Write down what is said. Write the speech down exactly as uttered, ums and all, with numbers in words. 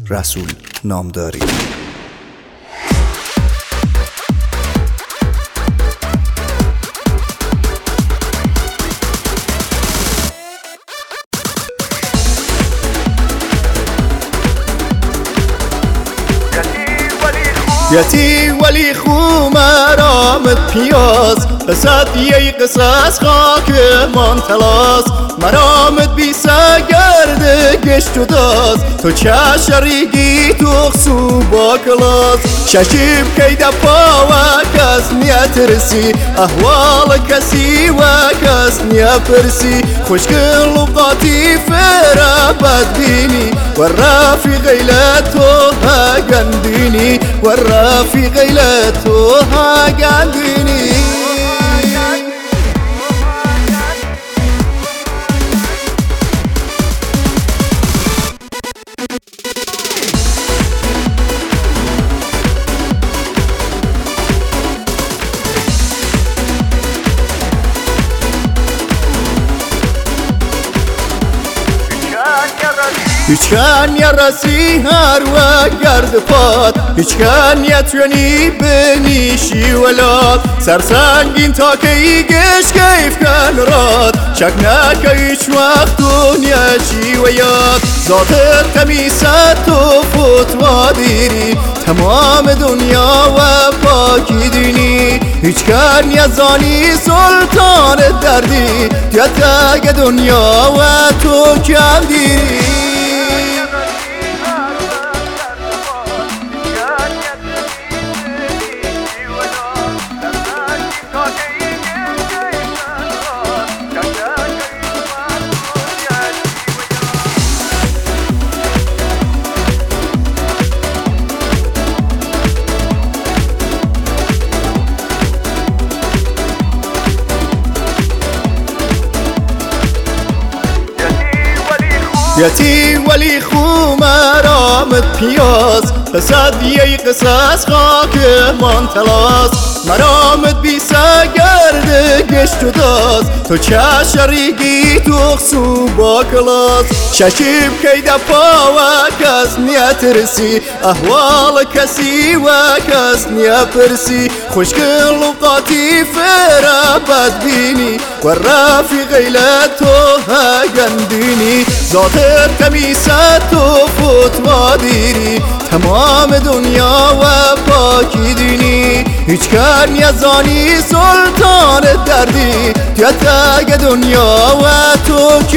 رسول نامداری. یتی ولی خو مرامت پیاز قصد یی قصص خاک من تلاس مرامت بیسا گرد گشت و داز تو چه شریگی تو خسو با کلاس ششیب که دپا و کس نیترسی احوال کسی و کس نیپرسی خوشگل و قاطی فرا بدبینی و رفیق غیلتو ها گندینی و رفیق غیلتو ها گندینی. هیچ کن یا رسی هر و گرد پاد هیچ کن یا توانی بنیشی ولاد سرسنگین تا که ایگش کیف کن راد شک نکه هیچ وقت دنیا چی و یاد ذات تمیست و فتوا دیری تمام دنیا و پاکی دینی هیچ کن یا زانی سلطان دردی یا تگ دنیا و تو کم دیری. یتی ولی خو مرامت پیاز قصد یی قصص خاک من تلاس مرامت بیسا گرد گشت و داز تو چه شریگی تو خسو با کلاس ششیب که دپا و کس نیترسی احوال کسی و کس نیپرسی خوشگل و قاطی فرا بدبینی و رفیق غیلتو ها گندینی ذات تمیست و فتوا دیری تمام دنیا و پاکی دینی هیچ کن یا زانی سلطان دردی یا تگ دنیا و تو